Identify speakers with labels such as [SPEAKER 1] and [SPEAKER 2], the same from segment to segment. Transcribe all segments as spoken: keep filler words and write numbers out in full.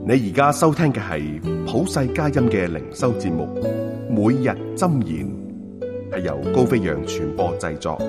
[SPEAKER 1] 你而家收聽嘅係普世佳音嘅靈修節目，每日箴言，係由高飛揚傳播製作。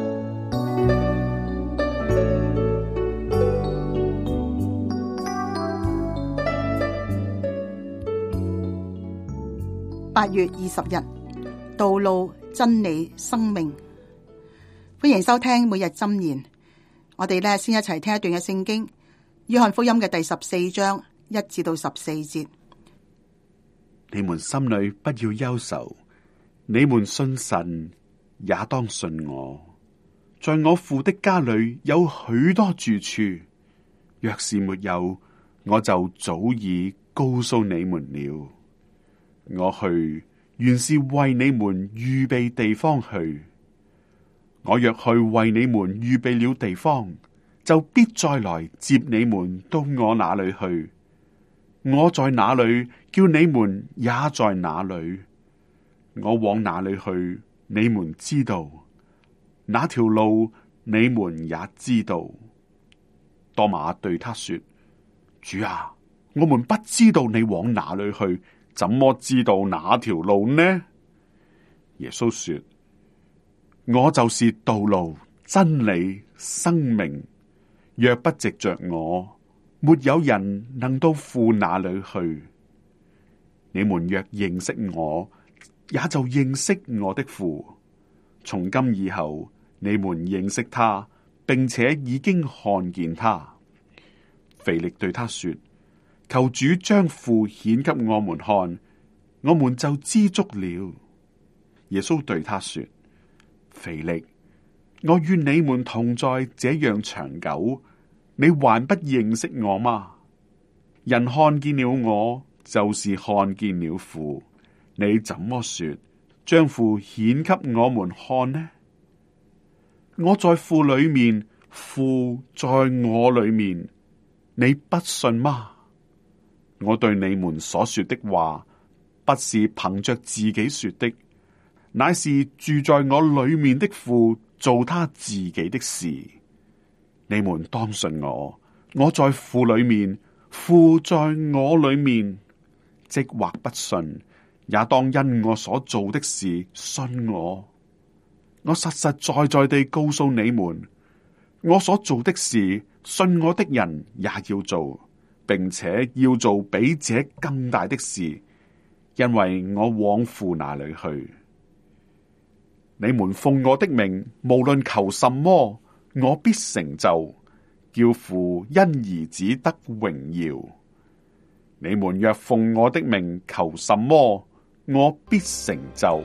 [SPEAKER 2] 八月二十日，道路、真理、生命。歡迎收聽每日箴言。我哋咧先一齊聽一段嘅聖經，約翰福音嘅第十四章一至到十四節。
[SPEAKER 3] 你們心裏不要憂愁，你們信神也當信我。在我父的家裏有許多住處，若是沒有，我就早已告訴你們了。我去原是為你們預備地方去。我若去為你們預備了地方，就必再來接你們到我那裏去。我在哪裏，叫你們也在哪裏。我往哪裏去，你們知道，那條路你們也知道。多馬對他說：主啊，我們不知道你往哪裏去，怎麼知道哪條路呢？耶穌說：我就是道路、真理、生命。若不藉着我，沒有人能到父那裏去。你們若認識我，也就認識我的父。從今以後，你們認識他，並且已經看見他。腓力對他說：求主將父顯給我們看，我們就知足了。耶穌對他說：腓力，我與你們同在這樣長久，你還不認識我嗎？人看見了我，就是看見了父。你怎麼說將父顯給我們看呢？我在父裏面，父在我裏面，你不信嗎？我對你們所說的話，不是憑着自己說的，乃是住在我裏面的父做他自己的事。你們當信我，我在父裏面，父在我裏面。即或不信，也當因我所做的事信我。我實實在在地告訴你們，我所做的事，信我的人也要做，並且要做比這更大的事，因為我往父那裏去。你們奉我的名，無論求什麼，我必成就，叫父因兒子得榮耀。你們若奉我的名求什麼，我必成就。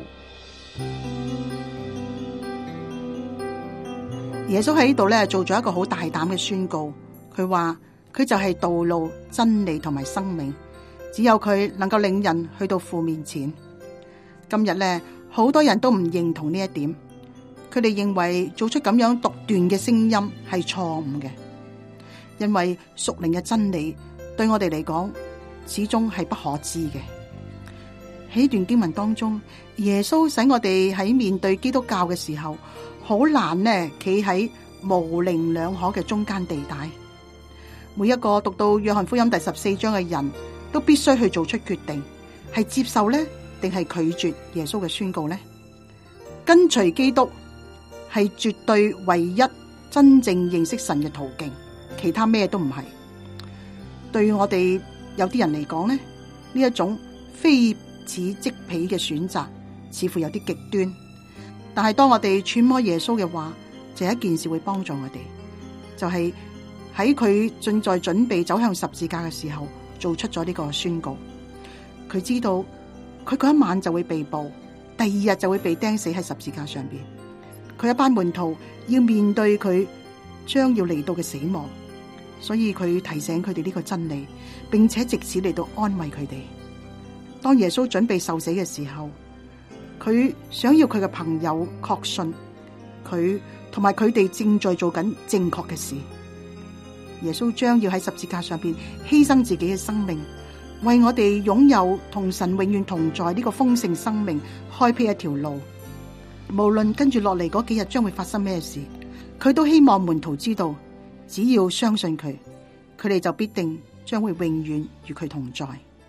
[SPEAKER 2] 耶穌喺呢度咧做咗一個好大膽嘅宣告，佢話佢就係道路、真理同埋生命，只有佢能夠領人去到父面前。今日咧，好多人都唔認同呢一點，佢哋認為做出咁樣獨斷嘅聲音係錯誤嘅，因為屬靈嘅真理對我哋嚟講始終係不可知嘅。喺呢段經文當中，耶穌使我哋喺面對基督教嘅時候，好難呢企喺模棱兩可嘅中間地帶。每一個讀到約翰福音第十四章嘅人都必須去做出決定，係接受呢定係拒絕耶穌嘅宣告呢？跟隨基督係絕對唯一真正認識神嘅途徑，其他咩都唔係。對於我哋有啲人嚟講呢，呢一種非此即彼嘅選擇似乎有啲極端，但係當我哋揣摩耶穌嘅話，就有一件事會幫助我哋，就係喺佢正在準備走向十字架嘅時候，做出咗呢個宣告。佢知道佢嗰一晚就會被捕，第二日就會被釘死喺十字架上邊。佢一班門徒要面對佢將要嚟到嘅死亡，所以佢提醒佢哋呢個真理，並且借此嚟到安慰佢哋。當耶穌準備受死嘅時候，佢想要佢嘅朋友確信佢同埋佢哋正在做緊正確嘅事。耶穌將要喺十字架上邊犧牲自己嘅生命，為我哋擁有同神永遠同在呢個豐盛生命開闢一條路。無論跟住落嚟嗰幾日將會發生咩事，佢都希望門徒知道，只要相信佢，佢哋就必定將會永遠與佢同在。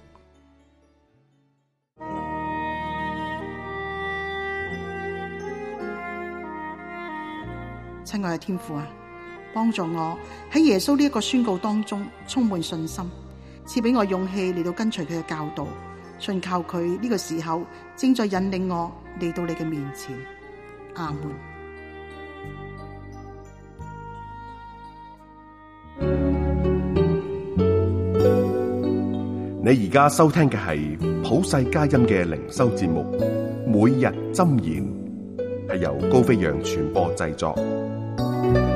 [SPEAKER 2] 親愛嘅天父啊，幫助我喺耶穌呢一個宣告當中充滿信心，賜俾我勇氣嚟到跟隨佢嘅教導，信靠佢呢個時候正在引領我嚟到你嘅面前。阿門。
[SPEAKER 1] 你而家收聽嘅係普世佳音嘅靈修節目《每日箴言》，係由高飛揚傳播製作。